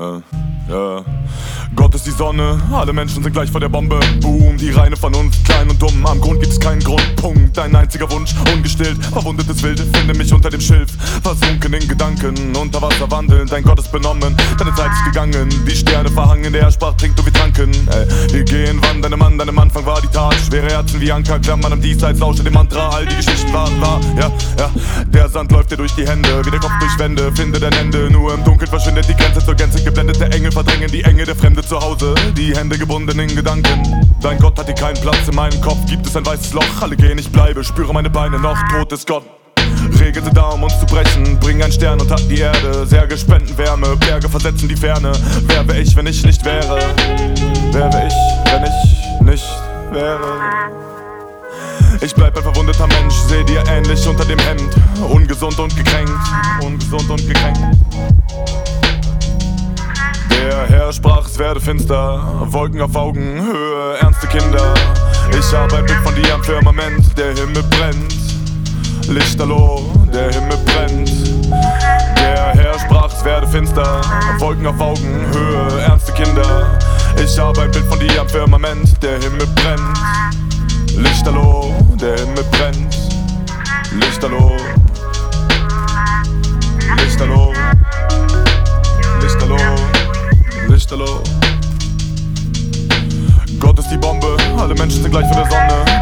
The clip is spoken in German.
ja. Gott ist die Sonne, alle Menschen sind gleich vor der Bombe. Boom, die reine Vernunft, klein und dumm. Am Grund gibt es keinen Grund, Punkt. Dein einziger Wunsch, ungestillt, verwundetes Wild. Finde mich unter dem Schilf, versunken in Gedanken. Unter Wasser wandeln, dein Gott ist benommen. Deine Zeit ist gegangen, die Sterne verhangen. Der sprach, trinkt und wir tranken. Wir gehen wandern, deinem Anfang war die Tat. Schwere Herzen wie Anker, klammern am Diesseits, lausche dem Mantra. All die Geschichten waren wahr, ja. Der Sand läuft dir durch die Hände, wie der Kopf durch Wände. Finde dein Ende, nur im Dunkeln verschwindet die Grenze zur Gänze. Geblendete Engel verdrängen die Enge der Fremde zu Hause, die Hände gebunden in Gedanken. Dein Gott hat hier keinen Platz in meinem Kopf, gibt es ein weißes Loch. Alle gehen, ich bleibe, spüre meine Beine noch, tot ist Gott. Regelte da, um uns zu brechen, bring einen Stern und hat die Erde. Särge spenden Wärme, Berge versetzen die Ferne. Wer wär ich, wenn ich nicht wäre? Wer wär ich, wenn ich nicht wäre? Ich bleib ein verwundeter Mensch, seh dir ähnlich unter dem Hemd. Ungesund und gekränkt, ungesund und gekränkt. Der Herr sprach, es werde finster, Wolken auf Augenhöhe, ernste Kinder. Ich habe ein Bild von dir am Firmament, der Himmel brennt. Lichterloh, der Himmel brennt. Der Herr sprach, es werde finster, Wolken auf Augenhöhe, ernste Kinder. Ich habe ein Bild von dir am Firmament, der Himmel brennt. Lichterloh, der Himmel brennt. Lichterloh, Lichterloh, Lichterloh, Lichterloh. Gott ist die Bombe, alle Menschen sind gleich vor der Sonne.